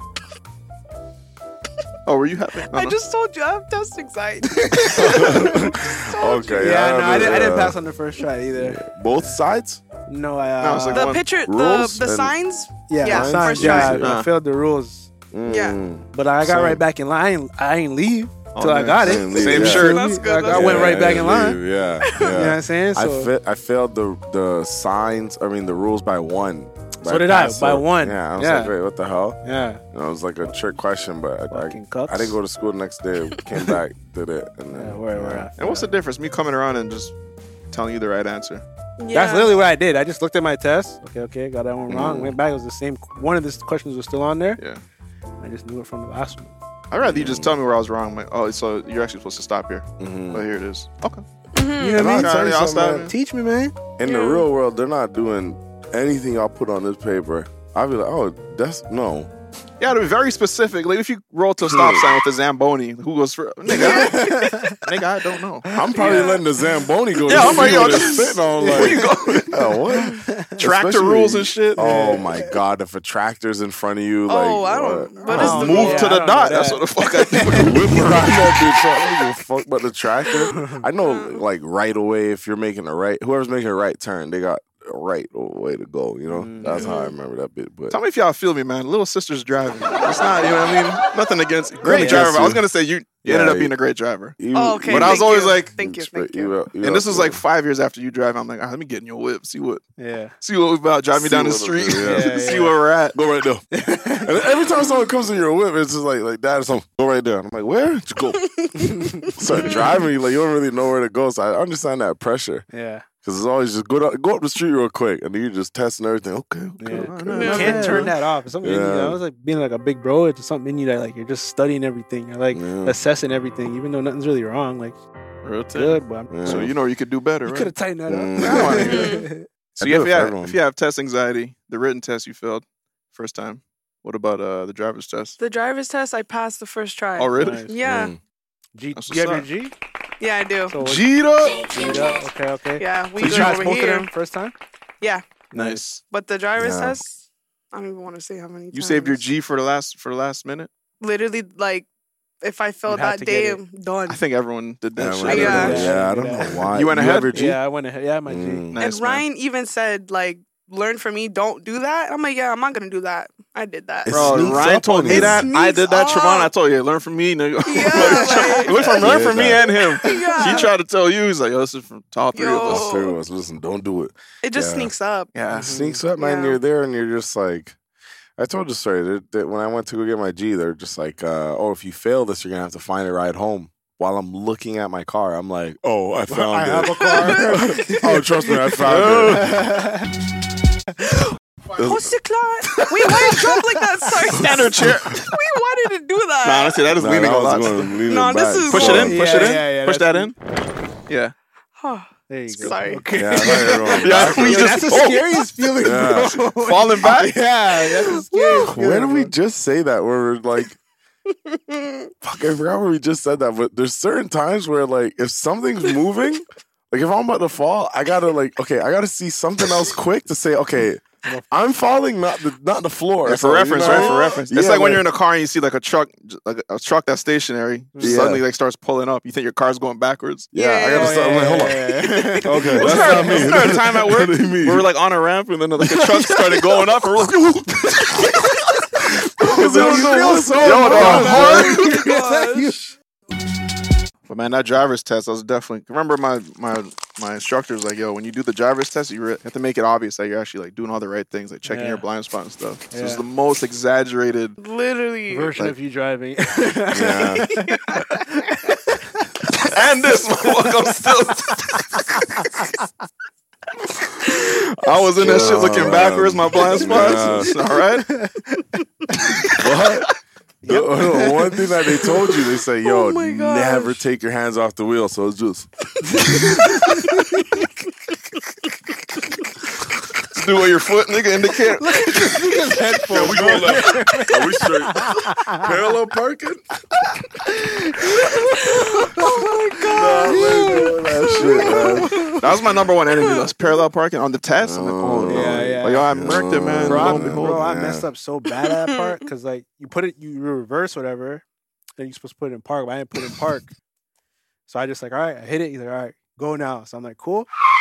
Oh, were you happy? I just told you I have test anxiety. Okay. Yeah, no, I didn't, I didn't uh, pass on the first try either. Both sides? No, I. Uh, No, it's like the one- picture, the rules the and- signs. yeah, yeah, my signs, first yeah, try. I, I failed the rules, Yeah. Mm. but I got Same. right back in line. I ain't, I ain't leave till I nice. got it. Same leave, Same yeah. shirt. That's good, I, I that's went Yeah, right back in leave, line. Yeah, yeah. You know what I'm saying? I, So, fa- I failed the the signs. I mean the rules by one. So By did I, pass by it. one. Yeah, I was Yeah. like, wait, what the hell? yeah. And it was like a trick question, but I, I, Fucking cucks. I didn't go to school the next day. Came back, did it, and then Yeah, where, where? And what's the difference? Me coming around and just telling you the right answer. Yeah. That's literally what I did. I just looked at my test. Okay, okay, got that one wrong. Mm. Went back. It was the same. One of the questions was still on there. Yeah. I just knew it from the last one. I'd rather you just tell me where I was wrong. I'm like, oh, so you're actually supposed to stop here. Mhm. But here it is. Okay. You know And what I I'll mean? tell you Yeah, I'll something, stop man. it. Teach me, man. In the Yeah. real world, they're not doing anything I'll put on this paper. I'll be like, oh, that's no. Yeah, to be very specific. Like if you roll to a stop sign with the Zamboni, who goes for nigga? I, nigga, I don't know. I'm probably letting the Zamboni go. Yeah, to I'm like, see yo, what it's just- sitting on. Like, Where you going? oh, what? Tractor Especially- rules and shit. Oh my god! If a tractor's in front of you, like, Oh, I don't- what? what I is don't the know. Move Yeah, to I the don't know dot. that. That's what the fuck I do. Whip around that bitch. I don't give a fuck about the tractor. I know, like, right away, if you're making a right, whoever's making a right turn, they got a right way to go. You know, that's how I remember that bit. But Tell me if y'all feel me, man. Little sister's driving. It's not, you know what I mean? Nothing against great against driver. But I was you. gonna say you, you Yeah, ended up you- being a great driver. you, Oh, okay. But I was thank always you. like- thank you, Straight- thank you. you- you And this was up like there. five years after you drive. I'm like, ah, let me get in your whip. See what, Yeah. see what we about. Drive me See down the what- street. yeah. Yeah, see yeah. where we're at. Go right there. And every time someone comes in your whip, it's just like, like that or something. Go right there. And I'm like, where? Just go. Start driving. You like you don't really know where to go. So I understand that pressure Yeah. because it's always just go up, go up the street real quick, and then you're just testing everything. Okay, okay, Yeah. okay. You Yeah. can't turn that off. It's something in you. Yeah. I was like being like a big bro. It's something in you that like you're just studying everything. You're like Yeah. assessing everything, even though nothing's really wrong. Like Real good, but I'm, Yeah. So you know you could do better, you right? could have tightened that Mm. up. Mm. So I yeah, do if it you for have, everyone. if you have test anxiety, the written test you failed first time. What about uh the driver's test? The driver's test, I passed the first try. Oh really? Nice. Yeah. Mm. G, That's you have your what's G? Yeah, I do. So what- Cheetah. G up. Okay, okay. Yeah, we Did good you pass over both here. of them first time? Yeah, Nice. but the driver's Yeah. test, I don't even want to say how many You times. saved your G for the last for the last minute. Literally, like, if I failed had that to day, get it. I'm done. I think everyone did that Yeah, shit. I Yeah. don't know. yeah, I don't Yeah. know why. You went have ahead? your G? Yeah, I went ahead. Yeah, my G. Mm. Nice, and man. Ryan even said, like, learn from me, don't do that. I'm like, yeah, I'm not gonna do that. I did that. It Bro, sneaks Ryan up told on me you. that. It I did that. sneaks Trevon, I up. told you, learn from me, nigga. Yeah, like- learn from, learn Yeah, from me that. and him. Yeah. He tried to tell you, he's like, yo, this is from all three of Yo. us. That's true. Listen, don't do it. It just Yeah. sneaks up. Yeah. It sneaks up, man. Yeah. You're there and you're just like, I told you the story that, that when I went to go get my G, they're just like, uh, oh, if you fail this, you're gonna have to find a ride home. While I'm looking at my car, I'm like, oh, I found I it. have a car. Oh, trust me, I found it. Oh, Cyclone. Wait, why did you drop like that? Sorry. Standard chair. Wait, why did it do that? Nah, honestly, that is Nah, leaning that a was lot. going- leaning No, this back. is- Push it in. Push Yeah, it in. yeah, yeah, Push that that's- in. Yeah. Huh. There you go. Sorry. Okay. Yeah, I thought you were going Yeah, back. we Yo, just- that's the oh. scariest feeling, Yeah. bro. Falling back. Yeah, that's the scariest feeling. Where did we bro. just say that? Where we're like, fuck, I forgot where we just said that. But there's certain times where, like, if something's moving, like if I'm about to fall, I gotta like, okay, I gotta see something else quick to say, okay, I'm falling, not the not the floor. Yeah, So, for you reference, know? right? For reference. It's Yeah, like when you're in a car and you see like a truck, like a truck that's stationary, just Yeah. suddenly like starts pulling up. You think your car's going backwards. Yeah, I gotta Yeah. start. I'm like, hold on. Okay, that's not me. Wasn't there a time at work What do you mean? where we're like on a ramp and then like a truck started going up and we're like, Because it was so, so yo, the hard. Gosh. But man, that driver's test, I was definitely remember my my my instructor was like, yo, when you do the driver's test, you re- have to make it obvious that you're actually like doing all the right things, like checking Yeah. your blind spot and stuff. So Yeah. it's the most exaggerated. Literally. Version Like- of you driving. Yeah. And this motherfucker, I'm still. I was in that shit looking backwards, my blind spots. Yeah. All right. What? The, the one thing that they told you, they say, yo, Oh my gosh. never take your hands off the wheel. So it's just Do what your foot, nigga, indicate. yeah, we go left. Are we straight? Parallel parking? Oh my god. That shit, man. That was my number one enemy. That's parallel parking on the test. I'm like, oh no. Yeah, yeah. Like, yo, I murked it, man. Bro, Lo I, and behold. bro, I yeah. messed up so bad at that part because like you put it, you reverse whatever, then you're supposed to put it in park, but I didn't put it in park. So I just like, all right, I hit it. He's like, all right, go now. So I'm like, cool.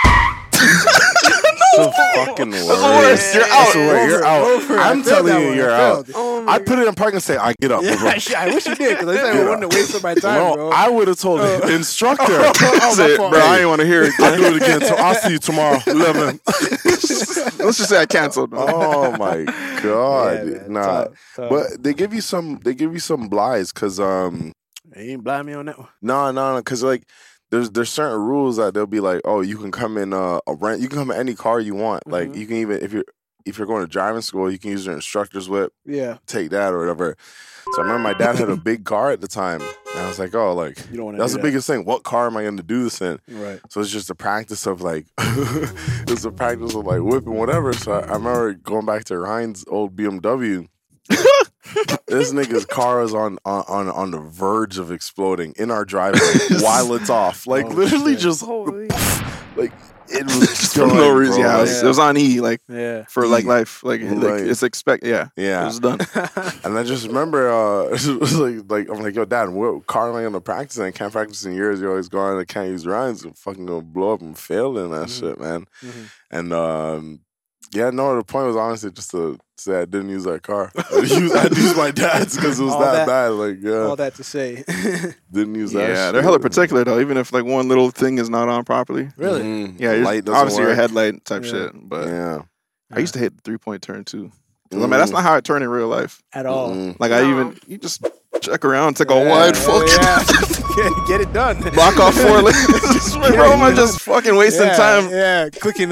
The fucking worst. worst. You're out. That's the word. You're out. Over. I I'm failed telling that you, one. you're I out. failed. Oh my I put it in park and say, I get up. Yeah, bro. I, sh- I wish you did because I Yeah. wouldn't have wasted my time, No, bro. I would have told the instructor. Oh, Say my it, fault. bro, I ain't want to hear it. I'll do it again. So I'll see you tomorrow, eleven. Let's just say I canceled. Oh my god, Yeah, man. nah. Tough, tough. But they give you some. They give you some blighs because um, They ain't blind me on that one. no, no, no, because like there's there's certain rules that they'll be like, oh, you can come in uh, a rent. You can come in any car you want. Like Mhm. you can even if you're if you're going to driving school, you can use your instructor's whip. Yeah, Take that or whatever. So I remember my dad had a big car at the time, and I was like, oh, like you don't want to. that's do the that. biggest thing. What car am I going to do this in? Right. So it's just a practice of like, it's a practice of like whipping whatever. So I, I remember going back to Ryan's old B M W. This nigga's car was on, on on on the verge of exploding in our driveway while it's off. Like Oh, literally shit. just Holy. like it was Just for done, no reason. bro. Yeah, it was, Yeah. it was on E, like Yeah. for like life. Like, like Right. it's expect. Yeah, Yeah. it was done. And I just remember, uh, it was like, like I'm like, yo, Dad, what car am I gonna practice in? I can't practice in years. You're always going. I can't use Ryan's. I'm fucking gonna blow up and fail in that shit, man. Mhm. And um, yeah, no, the point was honestly just to say I didn't use that car. I used, I used my dad's because it was All that, that- bad. Like, yeah, All that to say. didn't use that. Yeah, shit. they're hella particular though. Even if like one little thing is not on properly. Really? Mhm. Yeah, The you're- light doesn't obviously your work. headlight type Yeah. shit. But Yeah, I used to hate the three point turn too. 'Cause, I mean, that's not how I turn in real life. At all. Mhm. Like I No. even you just check around, take a Yeah, wide oh, fuck, yeah. get, get it done. block off four lanes. Just, like, bro, am I just fucking wasting yeah, time? Yeah, clicking up.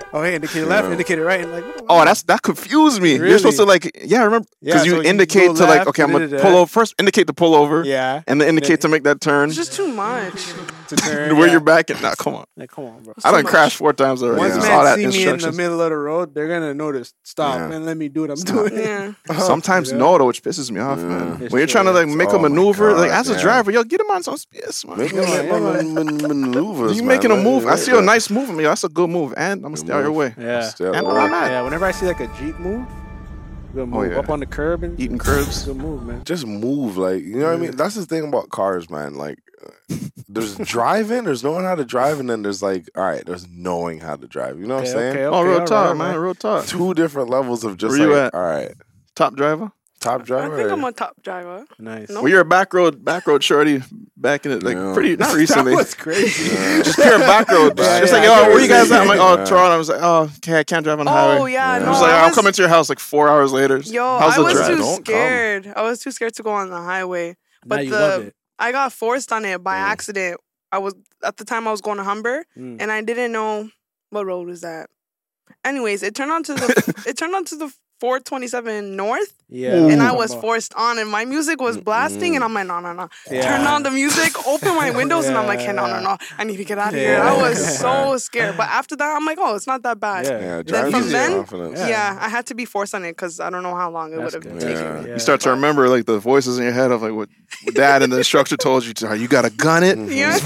Oh, hey, indicator left, Yeah. indicator right. And like, what the- Oh, that's that confused me. Really? You're supposed to like, yeah, I remember because Yeah, you so you indicate go to like, left, okay, I'm gonna da-da-da. pull over first. Indicate to pull over, yeah, and then indicate to make that turn. It's just too much. to turn. Where yeah. you're backing. Nah, come on. Like, come on, bro. I done much. crashed four times already. Once I Yeah. saw man that see me in the instructions. middle of the road, they're gonna notice. Stop, Yeah. man. Let me do what I'm doing. Yeah. Sometimes Yeah. no, though, which pisses me off, man. It's When you're true, trying to like yeah. make Oh a my maneuver, like God, as a yeah. driver, yo, get him on some space, man. Make Yeah, man, yeah, man, man, maneuvers. You man. making a Like, move. I see a yeah. nice move. I mean, that's a good move, and I'm gonna stay out your way. Yeah. Stay out And the where I'm way. at. Yeah, whenever I see like a Jeep move, good move. yeah. Up on the curb and Eating curbs. good move, man. Just move, like you know what I mean. That's the thing about cars, man. Like, uh, there's driving, there's knowing how to drive, and then there's like, all right, there's knowing how to drive. You know what Okay, I'm saying? okay, Oh, real all talk, right, man. all right. Real talk. Two different levels of just Where you like, at? all right, Top driver. top I driver. think or- I'm a top driver. Nice. No. Well, you're a back road, back road shorty back in it, like Yeah. pretty, not recently. That was crazy. Just pure back road. Yeah, Just yeah, like, I oh, get where what you you're guys at? I'm like, oh, saying. Toronto. I was like, oh, okay, I can't drive on the Oh highway. yeah, Yeah. no. I was like, I I'll was, come into your house like four hours later. Yo, How's I the was drive? too Don't come. scared. I was too scared to go on the highway. Now But you love the it. I got forced on it by Mm. accident. I was at the time I was going to Humber, Mm. and I didn't know what road was that. Anyways, it turned onto the it turned onto the four twenty-seven North, Yeah. and I Ooh. was forced on, and my music was blasting, and I'm like, no, no, no. Yeah. Turn on the music, open my windows, and I'm like, hey, no, no, no. I need to get out of here. Yeah. I was so scared. But after that, I'm like, oh, it's not that bad. Yeah. Yeah, Then driving from gives you then, confidence. Yeah. I had to be forced on it because I don't know how long it would That's have good. taken Yeah. me. Yeah. You start to remember like the voices in your head of like what dad and the instructor told you to. You gotta gun it. Yeah.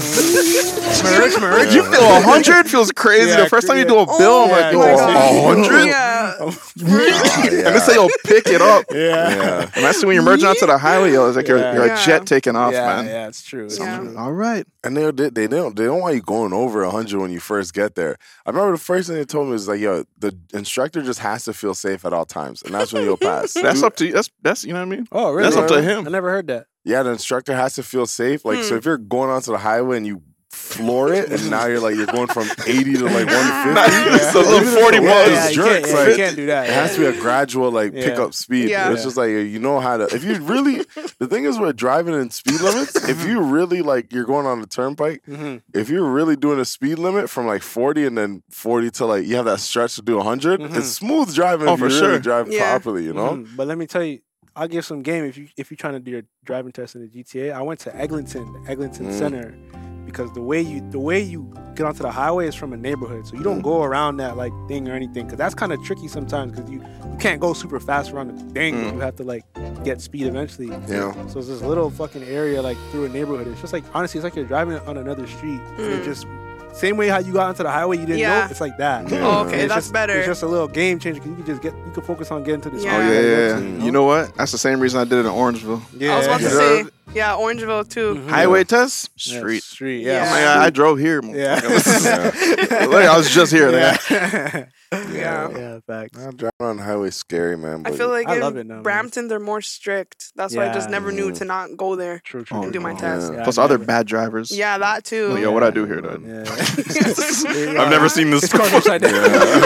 Merge, merge. You feel a hundred feels crazy. Yeah, the first time you yeah. do a bill, I'm Oh like, yo, my a God. hundred. Yeah. And they say, yo, pick it up. Yeah. Yeah. And that's when you're merging onto the highway, yo. It's like you're, Yeah. you're a Yeah. jet taking off, yeah, man. yeah, it's true. It's Yeah. true. All right. And they they they don't they don't want you going over hundred when you first get there. I remember the first thing they told me was like, yo, the instructor just has to feel safe at all times, and that's when you'll pass. That's Dude, up to you. That's that's you know what I mean. Oh, really? That's up to him. I never heard that. Yeah, the instructor has to feel safe. Like, so if you're going onto the highway and you floor it, and now you're like you're going from eighty to like one fifty. It's a little forty Yeah, miles. it's you, jerks, can't, yeah, like- you can't do that. It has to be a gradual like Yeah. pick up speed. Yeah. It's just like you know how to. If you really, the thing is, we're driving in speed limits. If you really like, you're going on the turnpike. Mm-hmm. If you're really doing a speed limit from like forty and then forty to like you have that stretch to do one hundred, Mhm. it's smooth driving. Oh, if for you sure. really drive Yeah. properly, you know. Mhm. But let me tell you, I'll give some game if you if you're trying to do your driving test in the G T A. I went to Eglinton, the Eglinton Mm. Center, because the way you the way you get onto the highway is from a neighborhood, so you don't go around that like thing or anything, because that's kind of tricky sometimes because you, you can't go super fast around the thing. Mm. You have to like get speed eventually. Yeah. So it's this little fucking area like through a neighborhood. It's just like honestly, it's like you're driving on another street. And it just same way how you got onto the highway, you didn't Yeah. know. It's like that. Yeah. Oh, okay, And it's that's just, better. It's just a little game changer because you can just get you can focus on getting to the Yeah. Oh spot yeah, you yeah. want yeah. to, You know what? That's the same reason I did it in Orangeville. Yeah. I was about to Yeah. say, yeah, Orangeville too. Mhm. Highway test, Yeah, street. street. Yeah. Yeah. I'm like, I, I drove here. Yeah. motherfucker. Look, I was just here. Yeah. Yeah. Yeah. Yeah, facts. Nah, driving on the highway is scary, man. I But feel like I in love it now, man. Brampton they're more strict. That's why I just Yeah. never knew to not go there True, true. and do my Oh, test. yeah. Yeah, Plus I other never- bad drivers. Yeah, that too. Like, yo, what I do here, dude? Yeah. I've never seen this It's called before. upside down.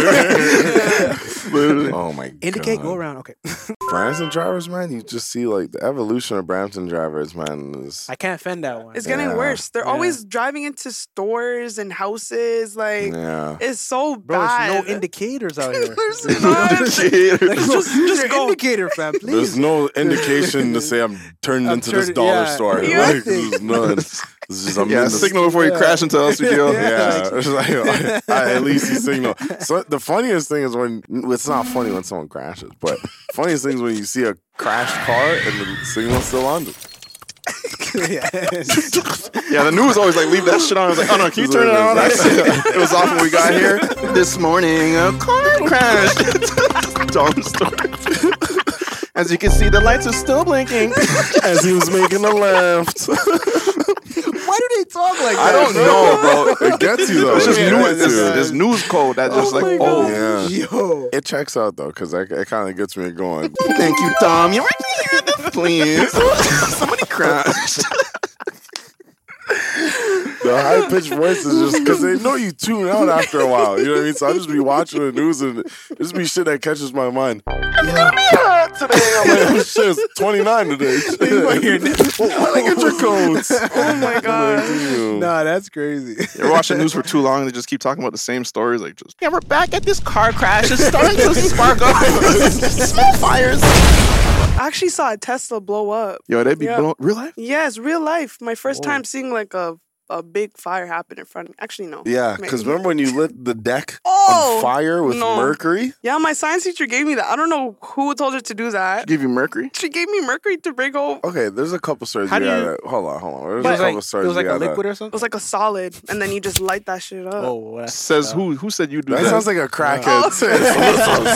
Literally. oh my Indicate, god. go around. Okay. Brampton drivers, man, you just see like the evolution of Brampton drivers, man. Is I can't fend that one. It's getting Yeah. worse. They're Yeah. always driving into stores and houses. Like yeah. it's so Bro, bad. there's no indicators out here. There's not. Like, just, just go. indicator, fam, please. There's no indication to say I'm turned I'm into this turning- dollar yeah. store. Yeah. Like, there's none. It's just I'm Yeah, in the signal before you Yeah. crash into L C D O. Yeah, it's like, I, I at least you signal. So the funniest thing is when it's not funny when someone crashes, but funniest thing is when you see a crashed car and the signal's still on. yeah. Yeah, the news always like leave that shit on. I was like, oh no, can you turn it on? It was off when we got here. This morning, a car crashed. Dumb story. As you can see, the lights are still blinking. As he was making a left. Why do they talk like I that? don't know, bro. It gets you though. It's just It new. gets This, you. this news code that just Oh like, my oh, Yeah. Yo. It checks out though, because it, it kind of gets me going. thank you, Tom. You right here, please. Somebody crashed. the high pitched voice is just because they know you tune out after a while. You know what I mean? So I just be watching the news and just be shit that catches my mind. Yeah. Today I'm like, oh shit, it's twenty-nine today. Let me get your codes. Oh my god. Nah, that's crazy. You're watching news for too long and they just keep talking about the same stories. Like, just yeah, we're back at this car crash. It's starting to spark up. Small fires. I actually saw a Tesla blow up. Yo, they be Yeah. blown real life? Yes, real life. My first Whoa. time seeing like a a big fire happen in front of me. Actually, no. Yeah, because Maybe. remember when you lit the deck Oh, on fire with no. mercury? Yeah, my science teacher gave me that. I don't know who told her to do that. Give you mercury? She gave me mercury to bring home. Okay, there's a couple stories How you do you- gotta. Hold on, hold on. There's But a it was couple like, stories it was like you a gotta- liquid or It something? was like a solid, and then you just light that shit up. Oh, well, that's- Says uh, who? Who said you do That that? sounds like a crackhead. Oh. saying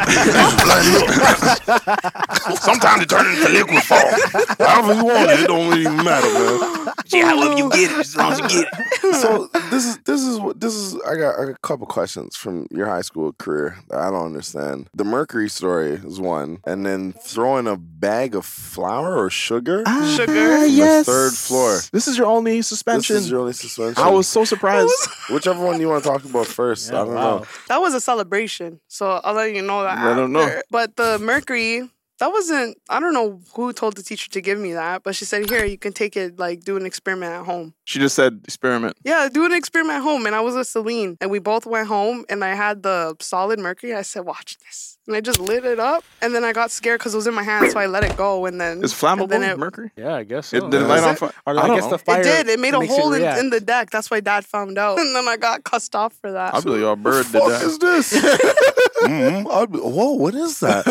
solid. Sometimes it turns into liquid form. However you want it, it don't really matter, man. Yeah, however you get it, as long as you get it. So this is this is what this is. I got a couple questions from your high school career that I don't understand. The mercury story is one, and then throwing a bag of flour or sugar Sugar. on yes. the third floor. This is your only This suspension. is your only suspension. I was so surprised. Whichever one you want to talk about first. Yeah, I don't wow. know. That was a celebration, so I'll let you know that. I don't know. after. But the mercury, that wasn't. I don't know who told the teacher to give me that, but she said, "Here, you can take it. Like, do an experiment at home." She just said experiment. Yeah, do an experiment at home. And I was with Celine, and we both went home, and I had the solid mercury. I said, "Watch this," and I just lit it up, and then I got scared because it was in my hand, so I let it go, and then It's flammable, and then it, mercury? Yeah, I guess so. It did it Yeah. light on it? fire? Or I I don't guess know. the fire. it did. It made a makes it hole in, react. in the deck. That's why Dad found out, and then I got cussed off for that. I'll be like, yo, a bird did What that. is this? mm-hmm. I'll be, whoa, what is that?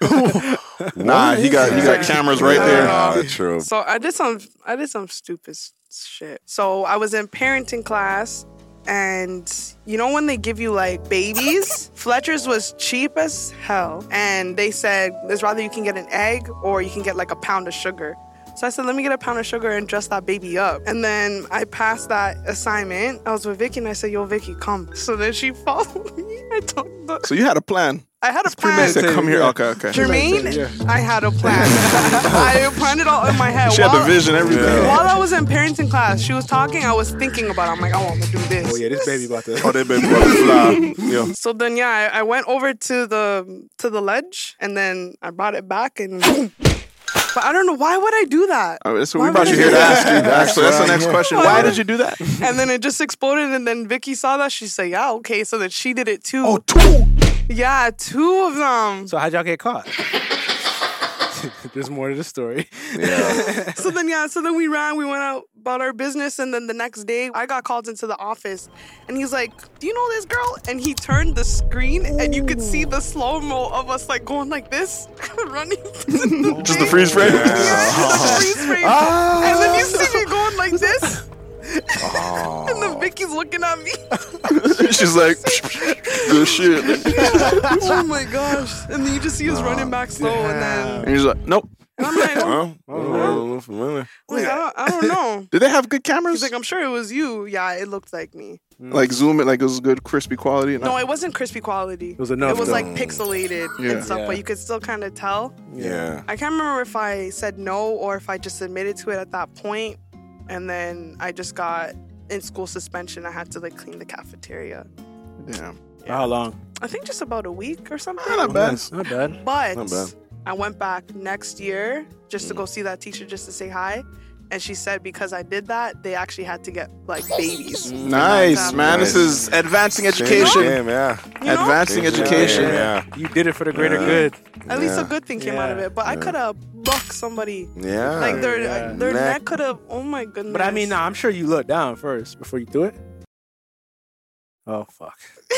Nah, What he is got he that? got cameras right Yeah. there. Ah, true. So I did some I did some stupid s- shit. So I was in parenting class, and you know when they give you like babies, Fletcher's was cheap as hell, and they said it's rather you can get an egg or you can get like a pound of sugar. So I said, let me get a pound of sugar and dress that baby up. And then I passed that assignment. I was with Vicky, and I said, yo, Vicky, come. So then she followed me. I told the, So you had a plan. I had a He plan. said, come here. yeah. Okay, okay. Jermaine, Yeah. I had a plan. I planned it all in my head. She had the While- vision, everything. Yeah. While I was in parenting class, she was talking. I was thinking about it. I'm like, I want to do this. Oh yeah, this baby about to. Oh, they baby about to fly. Yeah. So then, yeah, I, I went over to the to the ledge, and then I brought it back, and boom. But I don't know, why would I do that? Oh, that's what Why we brought would you I here do to that? ask you. Actually, that's the next question. Why Why would- did you do that? And then it just exploded, and then Vicky saw that. She said, yeah, okay. So then she did it too. Oh, two. Yeah, two of them. So how'd y'all get caught? There's more to the story. Yeah. So then, yeah, so then we ran, we went out about our business, and then the next day, I got called into the office, and he's like, do you know this girl? And he turned the screen, and you could see the slow-mo of us, like, going like this, running. Just the freeze frame? Yeah, just the freeze frame. And then you see me going like this, and then Vicky's looking at me. She's like, good shit. Oh, my gosh. And then you just see us running back slow, and then... And he's like, nope. And I'm like, Huh? Oh, familiar. like, I, don't, I don't know. Did they have good cameras? He's like, I'm sure it was you. Yeah, it looked like me. Like zoom it, like it was good crispy quality. No, it wasn't crispy quality. It was enough, It was though. like pixelated Yeah. and stuff, Yeah. but you could still kind of tell. Yeah. I can't remember if I said no or if I just admitted to it at that point, and then I just got in school suspension. I had to like clean the cafeteria. Damn. How long? I think just about a week or something. Not bad. Nice. Not bad. But Not bad. I went back next year just to go see that teacher just to say hi. And she said because I did that, they actually had to get like babies. Nice, man. This is advancing education. Game, yeah. You know? Advancing Change the education. game, yeah. You did it for the greater Yeah. good. At least a Yeah. good thing came out of Yeah. it. But I could have bucked somebody. Yeah. Like their Yeah. their Neck. neck could have. Oh my goodness. But I mean, nah, I'm sure you looked down first before you do it. Oh fuck.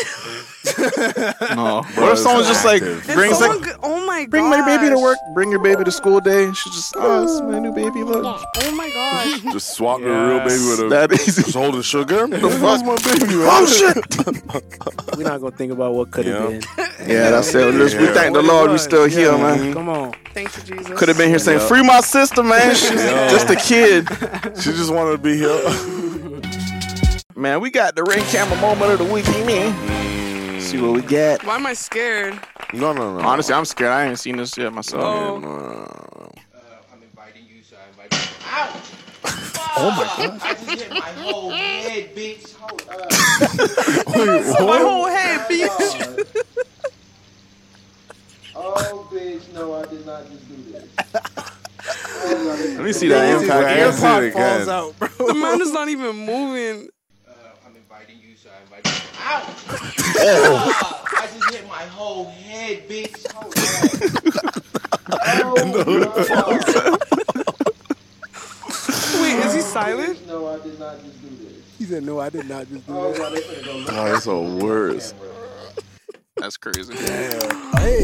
No. Bro, What if someone's it's just like active. If brings someone like could- oh my god. bring my baby to work, bring your baby to school day. She just oh, this is my new baby. Look, Oh my gosh. Just swap the real baby with a. that easy. Just holding sugar. The fuck's my baby? Man? Oh shit. We're not gonna think about what could have Yeah. been. Yeah, that's it. We just- we Yeah. thank the Lord we still here, Yeah, man. Come on. Thank you, Jesus. Could have been here saying, Yeah. "Free my sister, man." She's Yeah. just a kid. She just wanted to be here. Man, we got the ring camera moment of the week, man. See what we got. Why am I scared? No, no, no. Honestly, I'm scared. I ain't seen this yet myself. Oh. No, no, no, no. Oh my god. I just hit my whole head, bitch. Hold up. Wait, My what? whole head, bitch. Oh, bitch, no, I did not just do this. Oh, Let me see that Yeah, impact. yeah, AirPod it falls again. out, bro. The man is not even moving. Uh, I'm inviting you, so I invite you. Ow! Oh. I just hit my whole head, bitch. Hold up. Oh, Wait, is he silent? bitch, no, I did not just do this. He said, "No, I did not just do Oh, that." God, they finna go look Oh, that's the worst. That's crazy. Hey,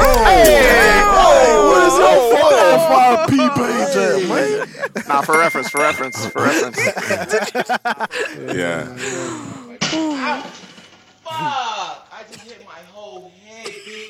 Where's your four oh five P page at, man? Nah, for reference, for reference, for reference. Yeah. Ow! Fuck! I just hit my whole head,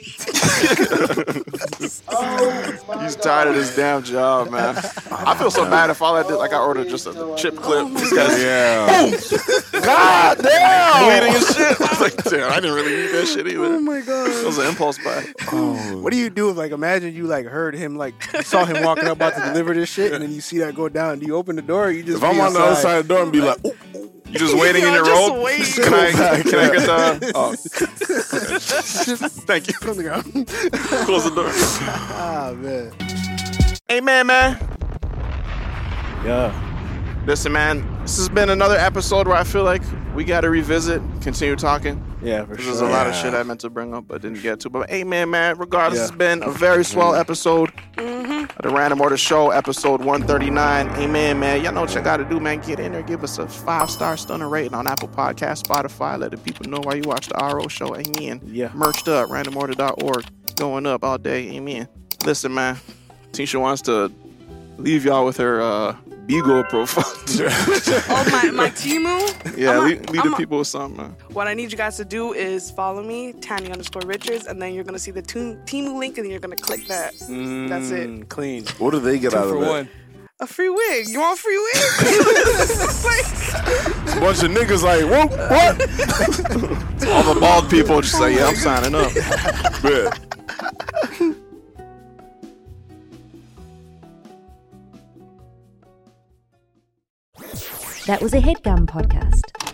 bitch. Oh, my He's God. tired of this damn job, man. I feel so bad if all I did, like I ordered just a chip clip. This guy's Yeah. God damn! bleeding and shit. I was like, damn, I didn't really need that shit either. oh my god. It was an impulse buy. What do you do if, like, imagine you like heard him, like, you saw him walking up about to deliver this shit, and then you see that go down? Do you open the door? Or you just If I'm be on the other inside? side of the door and be like, ooh, You just waiting in Yo, your just robe? wait. Can I, can I get the... Oh. Thank you. From the ground. Close the door. Ah man. Hey, man, man. Yeah. Listen, man, this has been another episode where I feel like we got to revisit, continue talking. Yeah, for There's sure. a lot of Yeah. shit I meant to bring up but didn't get to. But hey, man, man, regardless, Yeah. it's been a very swell episode of the Random Order Show, episode one thirty-nine. Hey, man, man, y'all know what you got to do, man. Get in there, give us a five-star stunner rating on Apple Podcasts, Spotify. Let the people know why you watch the R O Show. Amen. Yeah. Merched up, random order dot org. Going up all day. Amen. Listen, man, Tisha wants to leave y'all with her uh, Beagle profile. Oh, my, my Timu? yeah, I'm a- lead, lead I'm the a- people with something, man. What I need you guys to do is follow me, Tanya underscore Richards, and then you're going to see the tu- Timu link, and then you're going to click that. That's it. Mm, Clean. what do they get Two out for of it? one. A free wig. You want a free wig? A bunch of niggas like, whoop, what? All the bald people just say, yeah, I'm signing up. Yeah. That was a HeadGum podcast.